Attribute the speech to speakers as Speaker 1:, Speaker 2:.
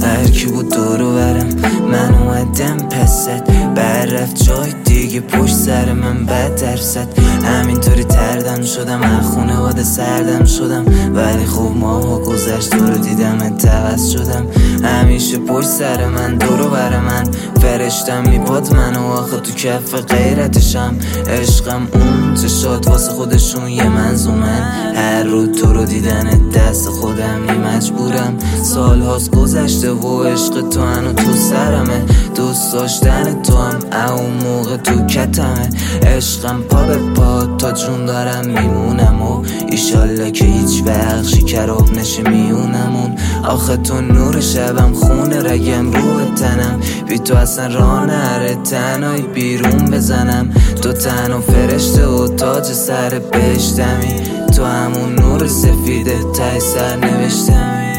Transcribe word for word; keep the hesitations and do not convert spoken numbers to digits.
Speaker 1: هر کی بود دورو برم من اومدم پست بررفت جای دیگه پشت سر من بد درصد همینطوری تردم شدم از خونواده سردم شدم ولی خوب ماها گذشت تو رو دیدم اتوز شدم همیشه پشت سر من دورو بر من فرشتم میپاد منو آخه تو کف غیرتشم عشقم اون چشات واسه خودشون یه منظومن هر رو تو رو دیدن دست خودم نی مجبورم سال هاست گذشته و عشق تو هنو تو سرمه دوست داشتن تو هم اون موقع تو کتمه عشقم پا به پا تا جون دارم میمونم و ایشالله که هیچ وقت شکراب نشه میونمون آخه تو نور شبم خونه رگم رو تنم بی تو اصلا راه نره تنهایی بیرون بزنم تو تنها فرشته و تاج سر بهشتمی تو همون نور سفیده تای سر نوشتمی